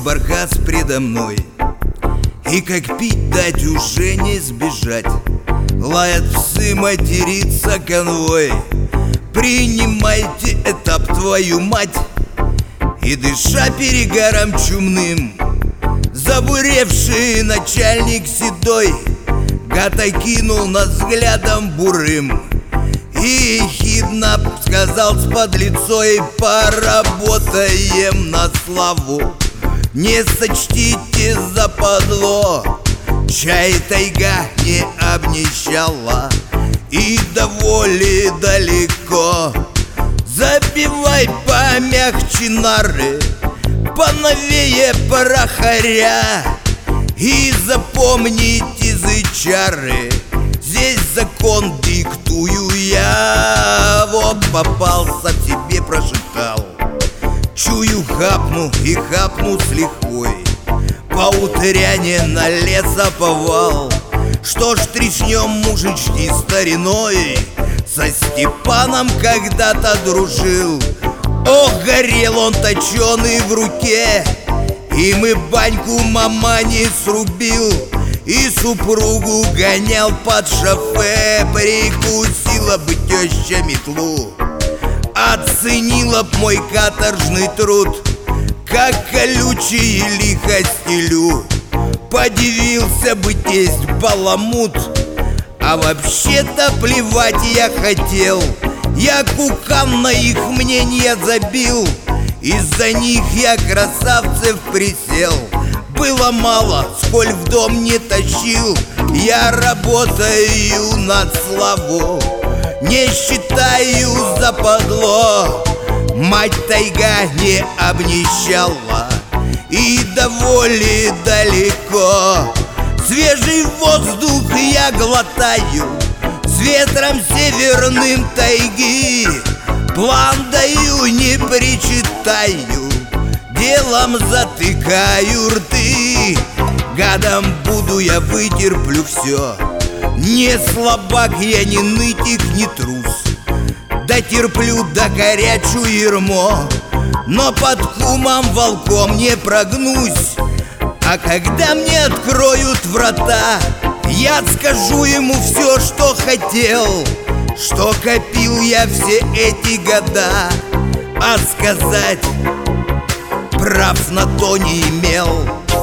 баркас предо мной, и как пить дать уже не сбежать. Лают псы, матерится конвой. Принимайте этап, твою мать. И дыша перегаром чумным, забуревший начальник седой гад окинул нас взглядом бурым и ехидно сказал с подлецой: поработаем на славу, не сочтите западло. Чай тайга не обнищала, и до воли далеко. Забивай помягче нары, поновее порохаря, и запомните зычары, здесь закон диктую я. Вот попался, в себе прошептал, чую, хапну и хапну с лихвой. По утряне на лесоповал, что ж тряхнем мужички стариной. Со Степаном когда-то дружил, ох, горел он точеный в руке. И мы баньку мамане срубил, и супругу гонял под шофе. Прикусила бы теща метлу, оценила б мой каторжный труд, как колючий лихо стелю. Подивился бы тесть баламут, а вообще-то плевать я хотел. Я кукан на их мнение забил, из-за них я красавцев присел. Было мало, сколь в дом не тащил, я работаю на славу, не считаю западло. Мать тайга не обнищала, и до воли далеко. Свежий воздух я глотаю, с ветром северным тайги. План даю, не причитаю, делом затыкаю рты. Гадом буду я, вытерплю все, не слабак я, ни нытик, ни трус. Дотерплю до горячую ермо, но под кумом волком не прогнусь. А когда мне откроют врата, я скажу ему все, что хотел, что копил я все эти года, а сказать прав на то не имел.